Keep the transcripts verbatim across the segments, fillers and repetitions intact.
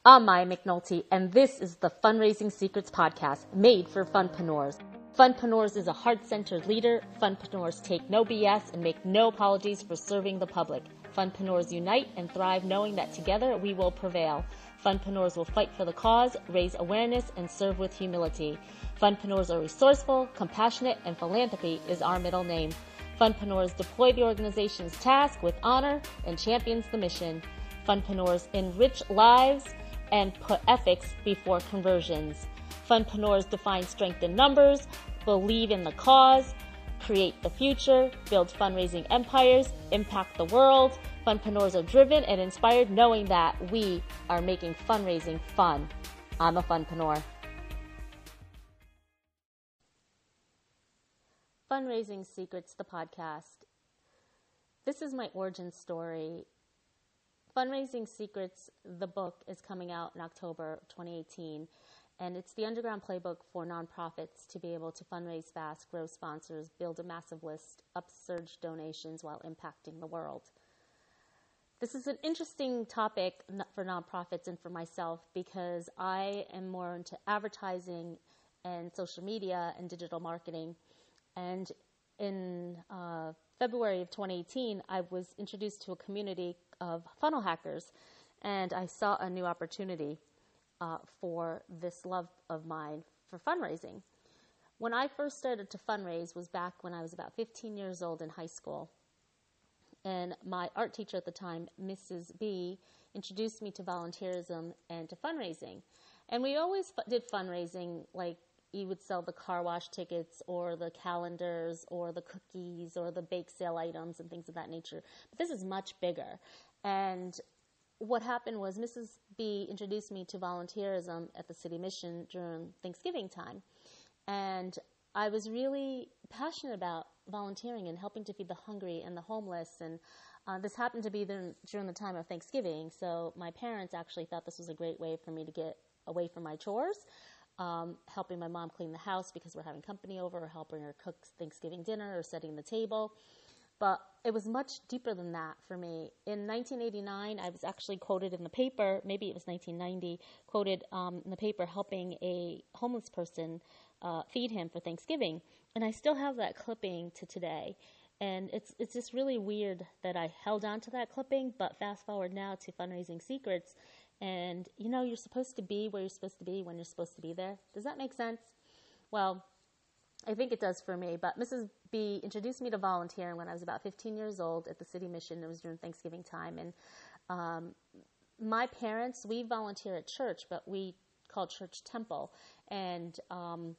I'm Maya McNulty, and this is the Fundraising Secrets podcast made for funpreneurs. Funpreneurs is a heart-centered leader. Funpreneurs take no B S and make no apologies for serving the public. Funpreneurs unite and thrive knowing that together we will prevail. Funpreneurs will fight for the cause, raise awareness, and serve with humility. Funpreneurs are resourceful, compassionate, and philanthropy is our middle name. Funpreneurs deploy the organization's task with honor and champions the mission. Funpreneurs enrich lives and put ethics before conversions. Funpreneurs define strength in numbers, believe in the cause, create the future, build fundraising empires, impact the world. Funpreneurs are driven and inspired knowing that we are making fundraising fun. I'm a funpreneur. Fundraising Secrets, the podcast. This is my origin story. Fundraising Secrets, the book, is coming out in October twenty eighteen, and it's the underground playbook for nonprofits to be able to fundraise fast, grow sponsors, build a massive list, upsurge donations while impacting the world. This is an interesting topic for nonprofits and for myself because I am more into advertising and social media and digital marketing. And in uh, February of twenty eighteen, I was introduced to a community of funnel hackers, and I saw a new opportunity uh, for this love of mine for fundraising. When I first started to fundraise was back when I was about fifteen years old in high school, and my art teacher at the time, Missus B, introduced me to volunteerism and to fundraising. And we always fu- did fundraising, like you would sell the car wash tickets or the calendars or the cookies or the bake sale items and things of that nature. But this is much bigger. And what happened was Missus B introduced me to volunteerism at the City Mission during Thanksgiving time. And I was really passionate about volunteering and helping to feed the hungry and the homeless. And uh, this happened to be the, during the time of Thanksgiving. So my parents actually thought this was a great way for me to get away from my chores. Um, helping my mom clean the house because we're having company over, or helping her cook Thanksgiving dinner or setting the table. But it was much deeper than that for me. In nineteen eighty-nine, I was actually quoted in the paper, maybe it was nineteen ninety, quoted um, in the paper helping a homeless person uh, feed him for Thanksgiving. And I still have that clipping to today. And it's it's just really weird that I held on to that clipping, but fast forward now to Fundraising Secrets. And, you know, you're supposed to be where you're supposed to be when you're supposed to be there. Does that make sense? Well, I think it does for me. But Missus B introduced me to volunteering when I was about fifteen years old at the City Mission. It was during Thanksgiving time. And um, my parents, we volunteer at church, but we call church temple. And um,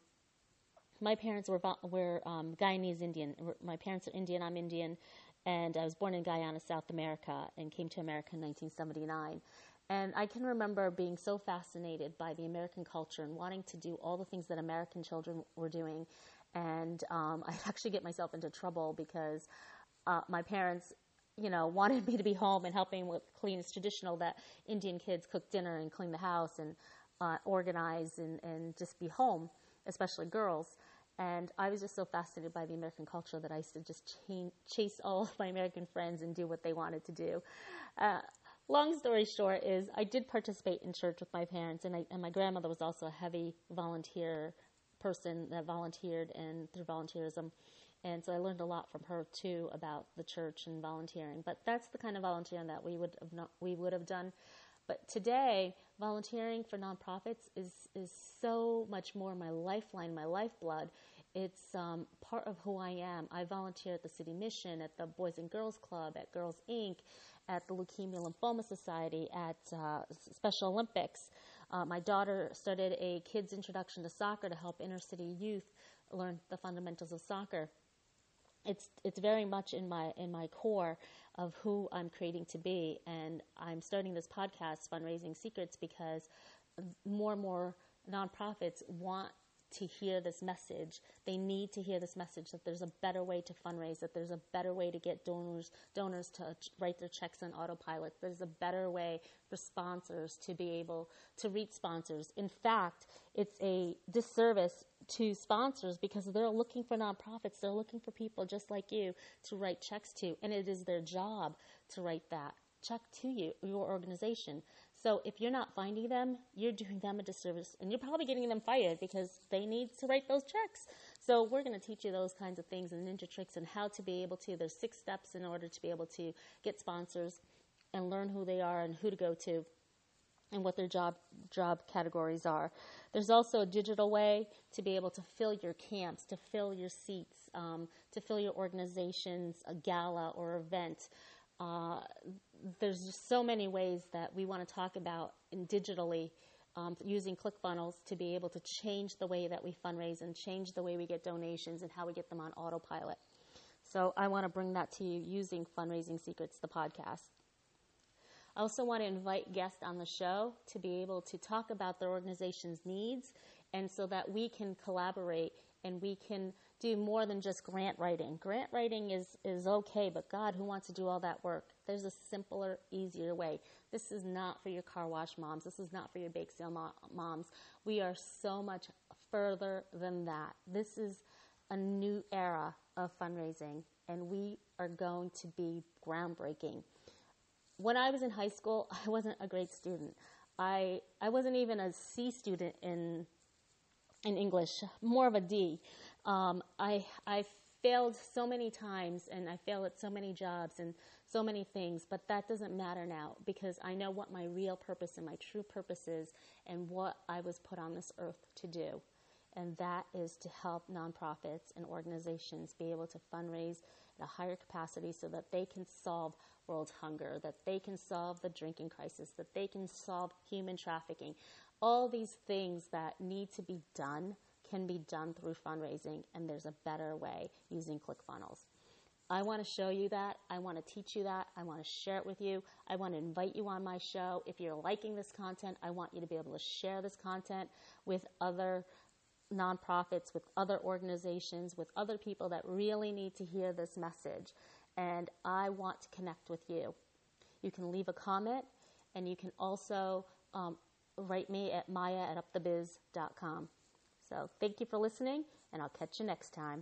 my parents were, were um, Guyanese Indian. My parents are Indian. I'm Indian. And I was born in Guyana, South America, and came to America in nineteen seventy-nine. And I can remember being so fascinated by the American culture and wanting to do all the things that American children were doing. And um, I'd actually get myself into trouble because uh, my parents, you know, wanted me to be home and helping with clean. It's traditional that Indian kids cook dinner and clean the house and uh, organize and, and just be home, especially girls. And I was just so fascinated by the American culture that I used to just ch- chase all of my American friends and do what they wanted to do. Uh, Long story short is I did participate in church with my parents, and, I, and my grandmother was also a heavy volunteer person that volunteered and through volunteerism. And so I learned a lot from her, too, about the church and volunteering. But that's the kind of volunteering that we would have not, we would have done. But today, volunteering for nonprofits is, is so much more my lifeline, my lifeblood. It's um, part of who I am. I volunteer at the City Mission, at the Boys and Girls Club, at Girls Incorporated, at the Leukemia Lymphoma Society, at uh, Special Olympics. Uh, my daughter started a kids' introduction to soccer to help inner city youth learn the fundamentals of soccer. It's it's very much in my in my core of who I'm creating to be, and I'm starting this podcast, Fundraising Secrets, because more and more nonprofits want to hear this message. They need to hear this message that there's a better way to fundraise, that there's a better way to get donors donors to write their checks on autopilot. There's a better way for sponsors to be able to reach sponsors. In fact, it's a disservice to sponsors because they're looking for nonprofits. They're looking for people just like you to write checks to, and it is their job to write that check to you, your organization. So if you're not finding them, you're doing them a disservice, and you're probably getting them fired because they need to write those checks. So we're going to teach you those kinds of things and ninja tricks and how to be able to. There's six steps in order to be able to get sponsors and learn who they are and who to go to and what their job job categories are. There's also a digital way to be able to fill your camps, to fill your seats, um, to fill your organization's a gala or event. Uh, there's just so many ways that we want to talk about in digitally um, using ClickFunnels to be able to change the way that we fundraise and change the way we get donations and how we get them on autopilot. So I want to bring that to you using Fundraising Secrets, the podcast. I also want to invite guests on the show to be able to talk about their organization's needs, and so that we can collaborate and we can do more than just grant writing. Grant writing is, is okay, but God, who wants to do all that work? There's a simpler, easier way. This is not for your car wash moms. This is not for your bake sale mo- moms. We are so much further than that. This is a new era of fundraising, and we are going to be groundbreaking. When I was in high school, I wasn't a great student. I I wasn't even a C student in in English, more of a D. Um, I I failed so many times, and I failed at so many jobs and so many things, but that doesn't matter now because I know what my real purpose and my true purpose is and what I was put on this earth to do. And that is to help nonprofits and organizations be able to fundraise at a higher capacity so that they can solve world hunger, that they can solve the drinking crisis, that they can solve human trafficking. All these things that need to be done can be done through fundraising, and there's a better way using ClickFunnels. I want to show you that. I want to teach you that. I want to share it with you. I want to invite you on my show. If you're liking this content, I want you to be able to share this content with other nonprofits, with other organizations, with other people that really need to hear this message. And I want to connect with you. You can leave a comment, and you can also um, write me at maya at up the biz dot com. So thank you for listening, and I'll catch you next time.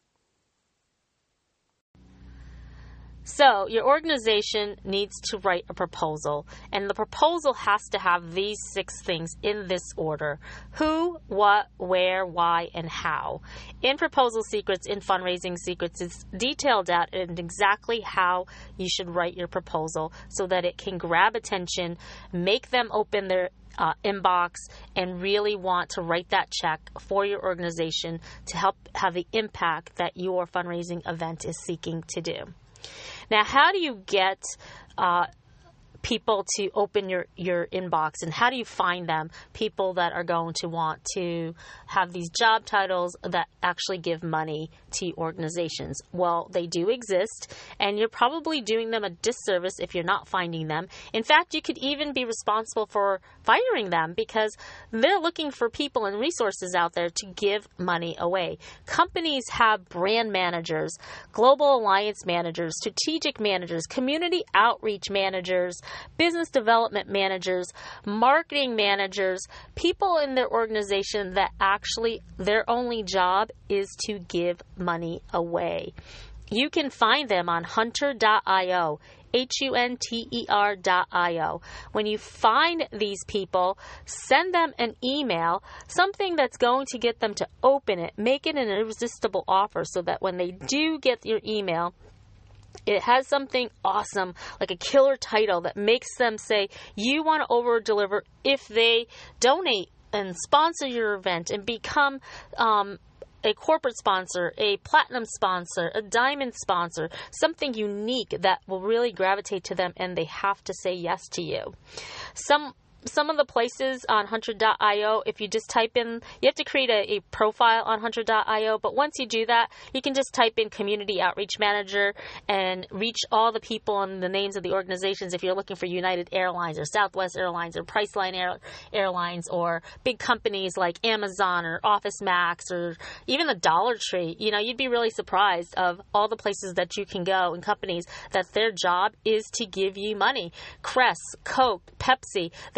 So your organization needs to write a proposal, and the proposal has to have these six things in this order: who, what, where, why, and how. In Proposal Secrets, in Fundraising Secrets, it's detailed out in exactly how you should write your proposal so that it can grab attention, make them open their uh, inbox, and really want to write that check for your organization to help have the impact that your fundraising event is seeking to do. Now, how do you get uh, people to open your, your inbox, and how do you find them, people that are going to want to have these job titles that actually give money to organizations? Well, they do exist, and you're probably doing them a disservice if you're not finding them. In fact, you could even be responsible for firing them because they're looking for people and resources out there to give money away. Companies have brand managers, global alliance managers, strategic managers, community outreach managers, business development managers, marketing managers, people in their organization that actually their only job is to give money away. You can find them on hunter dot io, H U N T E R dot I O. When you find these people, send them an email, something that's going to get them to open it, make it an irresistible offer so that when they do get your email, it has something awesome, like a killer title that makes them say, you want to over-deliver if they donate and sponsor your event and become um, a corporate sponsor, a platinum sponsor, a diamond sponsor, something unique that will really gravitate to them, and they have to say yes to you. Some Some of the places on hunter dot io, if you just type in, you have to create a, a profile on hunter dot io, but once you do that, you can just type in Community Outreach Manager and reach all the people and the names of the organizations if you're looking for United Airlines or Southwest Airlines or Priceline Air, Airlines or big companies like Amazon or Office Max or even the Dollar Tree. You know, you'd be really surprised of all the places that you can go and companies that their job is to give you money. Crest, Coke, Pepsi, they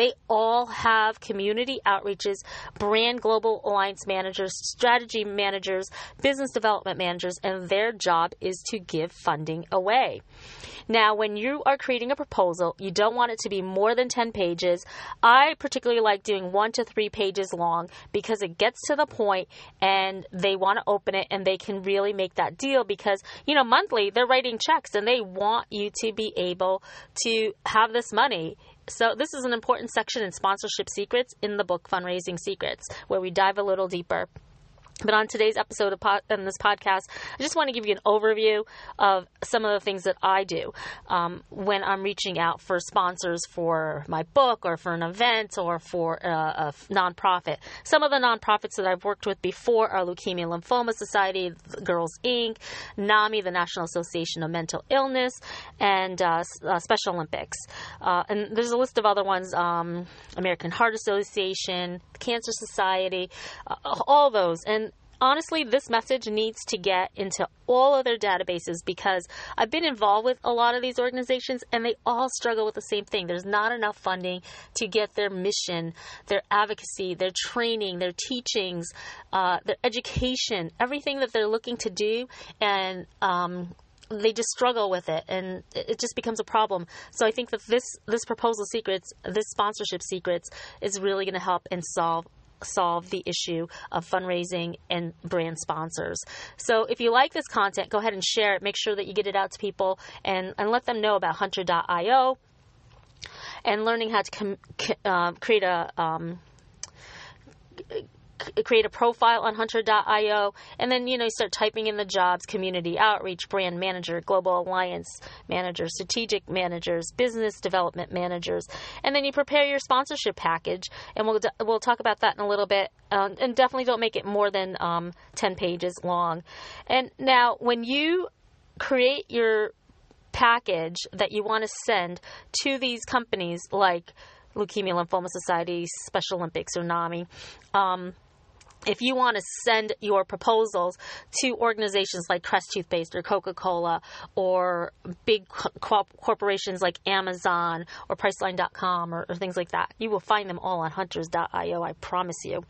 They all have community outreaches, brand global alliance managers, strategy managers, business development managers, and their job is to give funding away. Now, when you are creating a proposal, you don't want it to be more than ten pages. I particularly like doing one to three pages long because it gets to the point and they want to open it and they can really make that deal because, you know, monthly they're writing checks and they want you to be able to have this money. So this is an important section in Sponsorship Secrets in the book Fundraising Secrets, where we dive a little deeper. But on today's episode of pod, in this podcast, I just want to give you an overview of some of the things that I do um, when I'm reaching out for sponsors for my book or for an event or for a, a nonprofit. Some of the nonprofits that I've worked with before are Leukemia Lymphoma Society, Girls Incorporated, NAMI, the National Association of Mental Illness, and uh, uh, Special Olympics. Uh, and there's a list of other ones, um, American Heart Association, Cancer Society, uh, all those. And honestly, this message needs to get into all of their databases because I've been involved with a lot of these organizations and they all struggle with the same thing. There's not enough funding to get their mission, their advocacy, their training, their teachings, uh, their education, everything that they're looking to do, and um, they just struggle with it, and it just becomes a problem. So I think that this this proposal secrets, this sponsorship secrets, is really going to help and solve solve the issue of fundraising and brand sponsors. So if you like this content, go ahead and share it. Make sure that you get it out to people and, and let them know about Hunter dot io and learning how to com- uh, create a um, create a profile on Hunter dot io, and then, you know, you start typing in the jobs: community outreach, brand manager, global alliance manager, strategic managers, business development managers, and then you prepare your sponsorship package, and we'll we'll talk about that in a little bit. Um, and definitely don't make it more than um, ten pages long. And now, when you create your package that you want to send to these companies like Leukemia Lymphoma Society, Special Olympics, or NAMI, um, if you want to send your proposals to organizations like Crest Toothpaste or Coca-Cola or big co- corporations like Amazon or Priceline dot com or, or things like that, you will find them all on Hunters dot io, I promise you.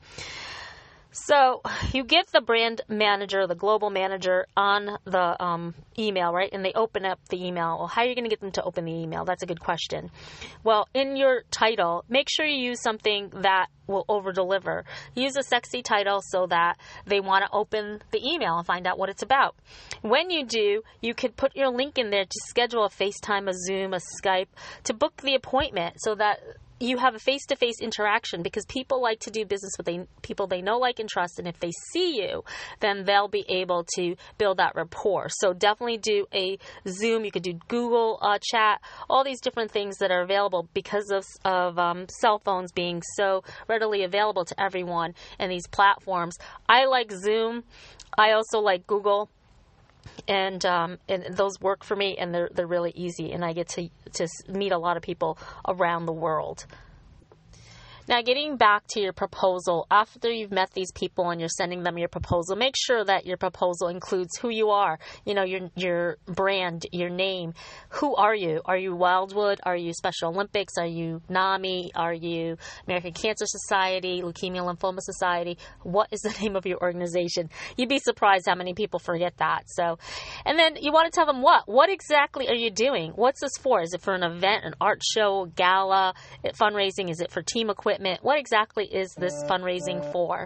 So you get the brand manager, the global manager on the um, email, right? And they open up the email. Well, how are you going to get them to open the email? That's a good question. Well, in your title, make sure you use something that will over-deliver. Use a sexy title so that they want to open the email and find out what it's about. When you do, you could put your link in there to schedule a FaceTime, a Zoom, a Skype, to book the appointment so that you have a face-to-face interaction, because people like to do business with they, people they know, like, and trust. And if they see you, then they'll be able to build that rapport. So definitely do a Zoom. You could do Google uh, Chat, all these different things that are available because of, of um, cell phones being so readily available to everyone and these platforms. I like Zoom. I also like Google. And um, and those work for me, and they're they're really easy, and I get to to meet a lot of people around the world. Now, getting back to your proposal, after you've met these people and you're sending them your proposal, make sure that your proposal includes who you are, you know, your your brand, your name. Who are you? Are you Wildwood? Are you Special Olympics? Are you NAMI? Are you American Cancer Society, Leukemia Lymphoma Society? What is the name of your organization? You'd be surprised how many people forget that. So, and then you want to tell them what. What exactly are you doing? What's this for? Is it for an event, an art show, gala, fundraising? Is it for team equipment? What exactly is this fundraising for?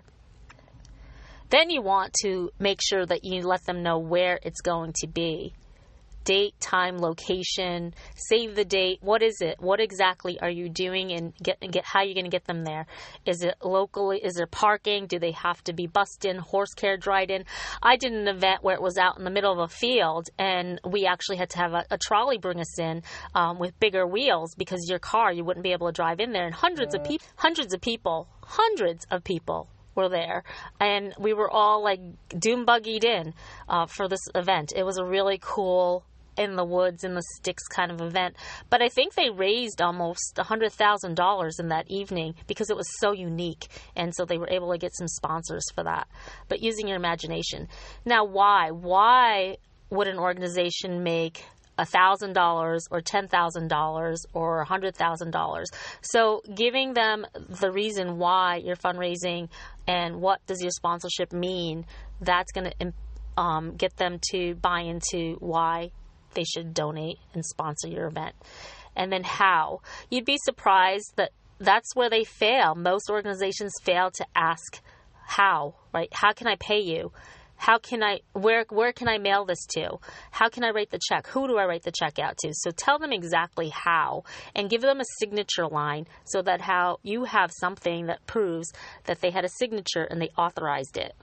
Then you want to make sure that you let them know where it's going to be. Date, time, location, save the date. What is it? What exactly are you doing, and get, and get how are you going to get them there? Is it locally? Is there parking? Do they have to be bussed in, horse carriage ride in? I did an event where it was out in the middle of a field, and we actually had to have a, a trolley bring us in um, with bigger wheels, because your car, you wouldn't be able to drive in there. And hundreds of people, hundreds of people, hundreds of people were there, and we were all like doom buggied in uh, for this event. It was a really cool, in the woods, in the sticks kind of event. But I think they raised almost one hundred thousand dollars in that evening because it was so unique. And so they were able to get some sponsors for that. But using your imagination. Now, why? Why would an organization make one thousand dollars or ten thousand dollars or one hundred thousand dollars. So giving them the reason why you're fundraising and what does your sponsorship mean, that's going to um, get them to buy into why they should donate and sponsor your event. And then how. You'd be surprised that that's where they fail. Most organizations fail to ask how, right? How can I pay you? How can I, where where can I mail this to? How can I write the check? Who do I write the check out to? So tell them exactly how and give them a signature line so that how you have something that proves that they had a signature and they authorized it.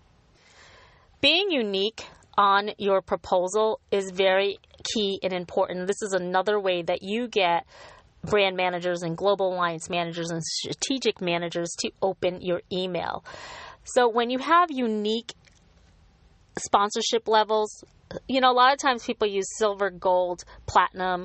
Being unique on your proposal is very key and important. This is another way that you get brand managers and global alliance managers and strategic managers to open your email. So when you have unique sponsorship levels, you know, a lot of times people use silver, gold, platinum,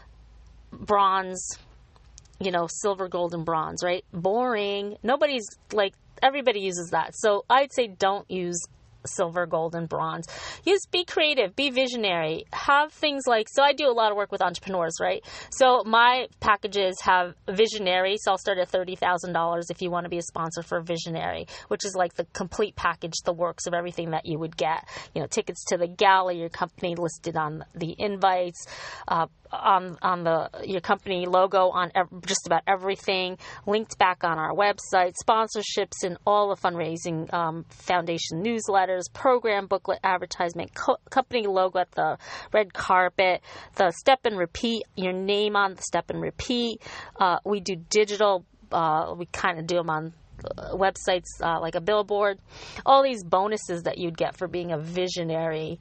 bronze, you know, silver, gold, and bronze, right? Boring. Nobody's like, everybody uses that. So I'd say don't use silver, gold, and bronze. Use, be creative, be visionary, have things like, so I do a lot of work with entrepreneurs, right? So my packages have visionary, so I'll start at thirty thousand dollars if you want to be a sponsor for visionary, which is like the complete package, the works of everything that you would get, you know, tickets to the gala, your company listed on the invites, uh, on on the your company logo on ev- just about everything, linked back on our website, sponsorships in all the fundraising um, foundation newsletters, program booklet, advertisement, co- company logo at the red carpet, the step and repeat, your name on the step and repeat. Uh, we do digital, uh, we kind of do them on websites uh, like a billboard. All these bonuses that you'd get for being a visionary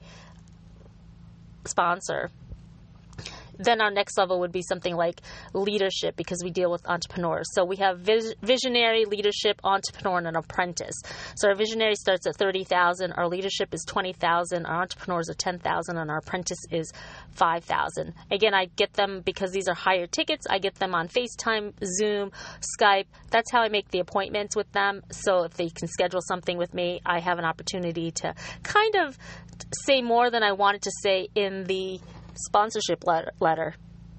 sponsor. Then our next level would be something like leadership, because we deal with entrepreneurs. So we have vis- visionary, leadership, entrepreneur, and an apprentice. So our visionary starts at thirty thousand dollars, our leadership is twenty thousand dollars, our entrepreneurs are ten thousand dollars, and our apprentice is five thousand dollars. Again, I get them because these are higher tickets. I get them on FaceTime, Zoom, Skype. That's how I make the appointments with them. So if they can schedule something with me, I have an opportunity to kind of say more than I wanted to say in the sponsorship letter.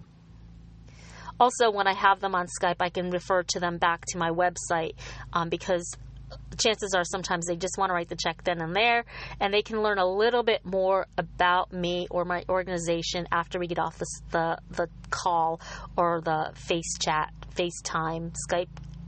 Also, when I have them on Skype, I can refer to them back to my website um, because chances are sometimes they just want to write the check then and there, and they can learn a little bit more about me or my organization after we get off the the, the call or the face chat, FaceTime, Skype,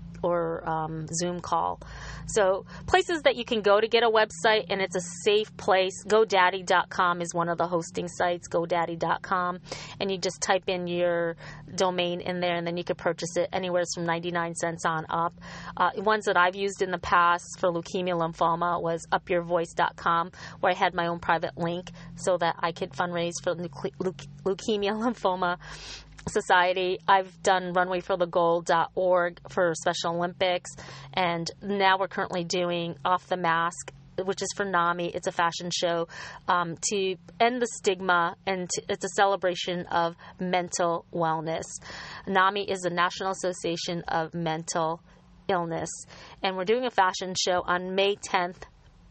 or um, Zoom call. So places that you can go to get a website, and it's a safe place. GoDaddy dot com is one of the hosting sites, GoDaddy dot com, and you just type in your domain in there, and then you could purchase it anywhere from ninety-nine cents on up. Uh, ones that I've used in the past for leukemia lymphoma was up your voice dot com, where I had my own private link so that I could fundraise for leuke- leuke- leukemia lymphoma Society. I've done runway for the gold dot org for Special Olympics, and now we're currently doing Off the Mask, which is for NAMI. It's a fashion show um, to end the stigma, and to, it's a celebration of mental wellness. NAMI is the National Association of Mental Illness, and we're doing a fashion show on May tenth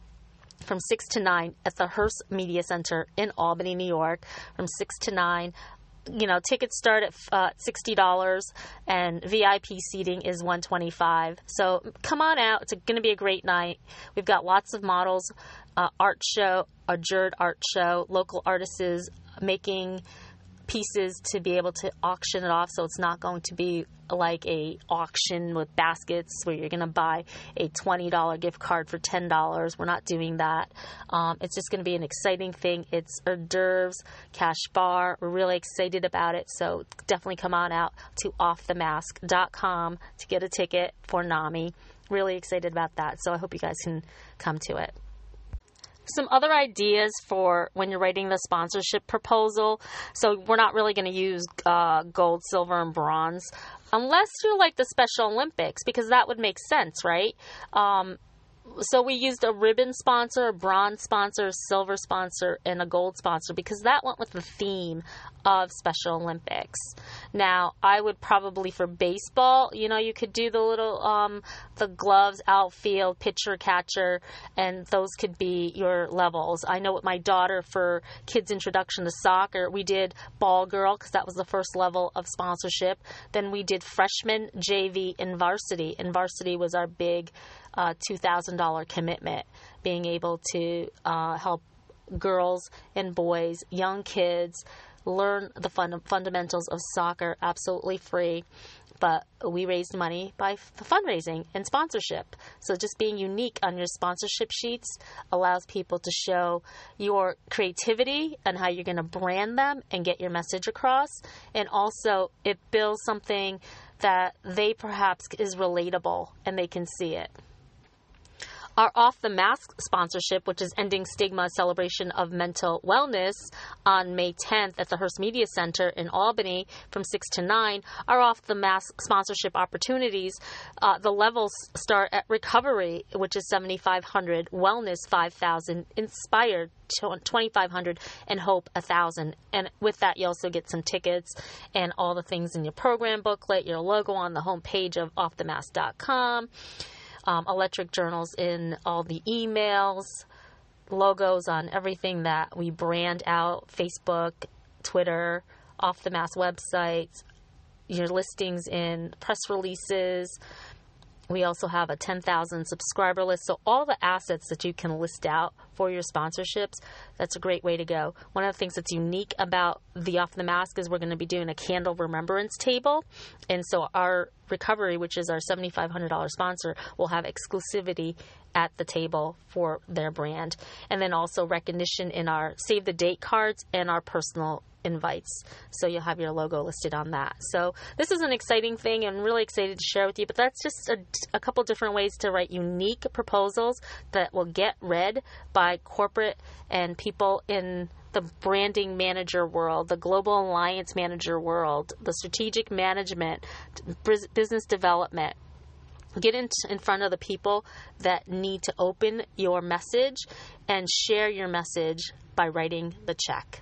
from six to nine at the Hearst Media Center in Albany, New York, from six to nine. You know, tickets start at uh, sixty dollars, and V I P seating is one hundred twenty-five dollars. So come on out. It's going to be a great night. We've got lots of models, uh, art show, a Jerd art show, local artists making pieces to be able to auction it off. So it's not going to be like a auction with baskets where you're going to buy a twenty dollars gift card for ten dollars. We're not doing that. Um, it's just going to be an exciting thing. It's hors d'oeuvres, cash bar. We're really excited about it. So definitely come on out to off the mask dot com to get a ticket for NAMI. Really excited about that. So I hope you guys can come to it. Some other ideas for when you're writing the sponsorship proposal. So we're not really going to use uh, gold, silver, and bronze unless you're like the Special Olympics, because that would make sense, right? Um, So we used a ribbon sponsor, a bronze sponsor, a silver sponsor, and a gold sponsor because that went with the theme of Special Olympics. Now, I would probably, for baseball, you know, you could do the little, um, the gloves, outfield, pitcher, catcher, and those could be your levels. I know with my daughter for kids' introduction to soccer, we did ball girl because that was the first level of sponsorship. Then we did freshman, J V, and varsity. And varsity was our big uh, two thousand dollars commitment, being able to uh, help girls and boys, young kids, learn the fund- fundamentals of soccer absolutely free. But we raised money by f- fundraising and sponsorship. So just being unique on your sponsorship sheets allows people to show your creativity and how you're going to brand them and get your message across. And also it builds something that they perhaps is relatable and they can see it. Our Off the Mask sponsorship, which is Ending Stigma Celebration of Mental Wellness on May tenth at the Hearst Media Center in Albany from six to nine, our Off the Mask sponsorship opportunities. Uh, the levels start at Recovery, which is seventy-five hundred dollars, Wellness five thousand dollars, Inspired twenty-five hundred dollars, and Hope one thousand dollars. And with that, you also get some tickets and all the things in your program booklet, your logo on the homepage of off the mask dot com. Um, electric journals in all the emails, logos on everything that we brand out, Facebook, Twitter, Off the Mask websites, your listings in press releases. We also have a ten thousand subscriber list. So all the assets that you can list out for your sponsorships, that's a great way to go. One of the things that's unique about the Off the Mask is we're going to be doing a candle remembrance table. And so our Recovery, which is our seventy-five hundred dollars sponsor, will have exclusivity at the table for their brand. And then also recognition in our save the date cards and our personal invites. So you'll have your logo listed on that. So this is an exciting thing and really excited to share with you, but that's just a, a couple different ways to write unique proposals that will get read by corporate and people in the branding manager world, the global alliance manager world, the strategic management, business development. Get in, in front of the people that need to open your message and share your message by writing the check.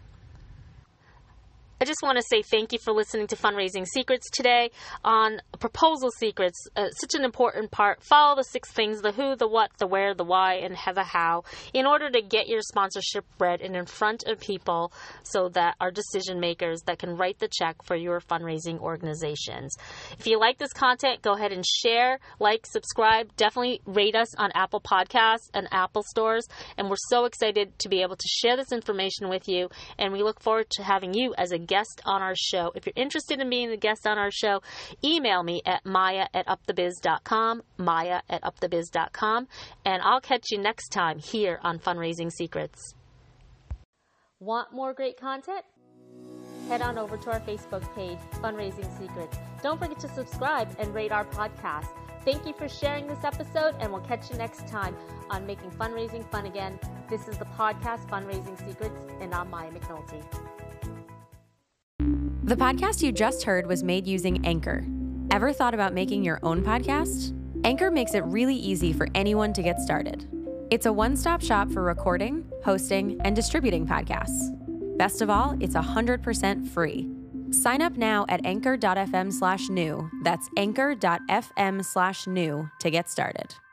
I just want to say thank you for listening to Fundraising Secrets today on Proposal Secrets. Uh, such an important part. Follow the six things, the who, the what, the where, the why, and the how, in order to get your sponsorship read and in front of people so that our decision makers that can write the check for your fundraising organizations. If you like this content, go ahead and share, like, subscribe. Definitely rate us on Apple Podcasts and Apple stores. And we're so excited to be able to share this information with you. And we look forward to having you as a guest guest on our show. If you're interested in being a guest on our show, email me at maya at upthebiz dot com, maya at upthebiz dot com, and I'll catch you next time here on Fundraising Secrets. Want more great content? Head on over to our Facebook page, Fundraising Secrets. Don't forget to subscribe and rate our podcast. Thank you for sharing this episode, and we'll catch you next time on Making Fundraising Fun Again. This is the podcast Fundraising Secrets, and I'm Maya McNulty. The podcast you just heard was made using Anchor. Ever thought about making your own podcast? Anchor makes it really easy for anyone to get started. It's a one-stop shop for recording, hosting, and distributing podcasts. Best of all, it's one hundred percent free. Sign up now at anchor dot f m slash new. That's anchor dot f m slash new to get started.